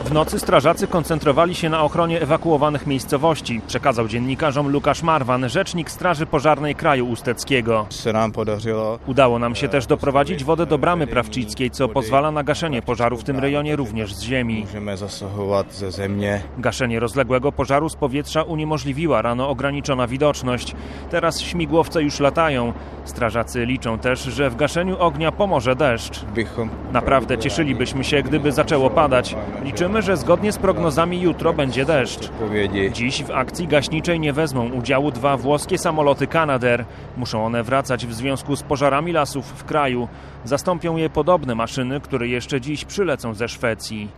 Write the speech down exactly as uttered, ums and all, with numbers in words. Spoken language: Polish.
W nocy strażacy koncentrowali się na ochronie ewakuowanych miejscowości, przekazał dziennikarzom Lukasz Marwan, rzecznik Straży Pożarnej kraju usteckiego. Udało nam się też doprowadzić wodę do bramy prawczyckiej, co pozwala na gaszenie pożaru w tym rejonie również z ziemi. Gaszenie rozległego pożaru z powietrza uniemożliwiła rano ograniczona widoczność. Teraz śmigłowce już latają. Strażacy liczą też, że w gaszeniu ognia pomoże deszcz. Naprawdę cieszylibyśmy się, gdyby zaczęło padać. Liczymy, że zgodnie z prognozami jutro będzie deszcz. Dziś w akcji gaśniczej nie wezmą udziału dwa włoskie samoloty Canadair. Muszą one wracać w związku z pożarami lasów w kraju. Zastąpią je podobne maszyny, które jeszcze dziś przylecą ze Szwecji.